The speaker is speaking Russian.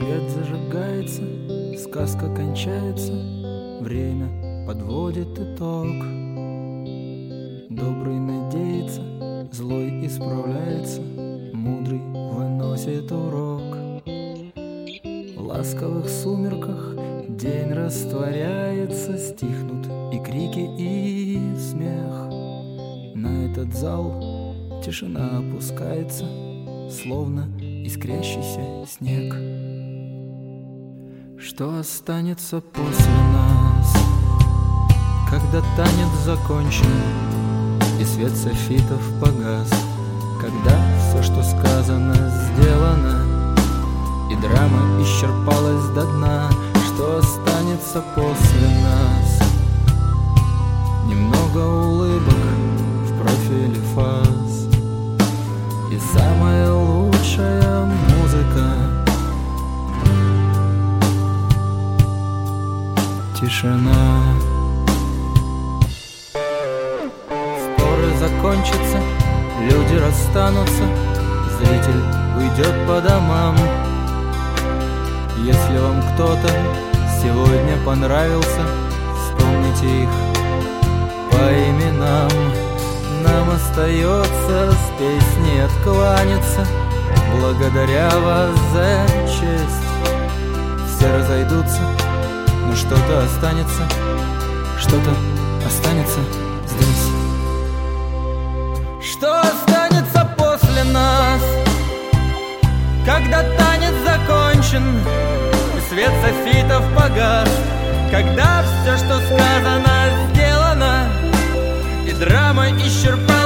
Свет зажигается, сказка кончается, время подводит итог. Добрый надеется, злой исправляется, мудрый выносит урок. В ласковых сумерках день растворяется, стихнут и крики, и смех. На этот зал тишина опускается, словно искрящийся снег. Что останется после нас, когда танец закончен и свет софитов погас, когда все, что сказано, сделано, и драма исчерпалась до дна? Что останется после нас? Немного улыбок в профиле фаз и самая лучшая музыка — тишина. Споры закончатся, люди расстанутся, зритель уйдет по домам. Если вам кто-то сегодня понравился, вспомните их по именам. Нам остается с песней откланяться, благодаря вас за честь. Все разойдутся, но что-то останется, что-то останется здесь. Что останется после нас, когда танец закончен и свет софитов погас, когда все, что сказано, сделано, и драма исчерпана?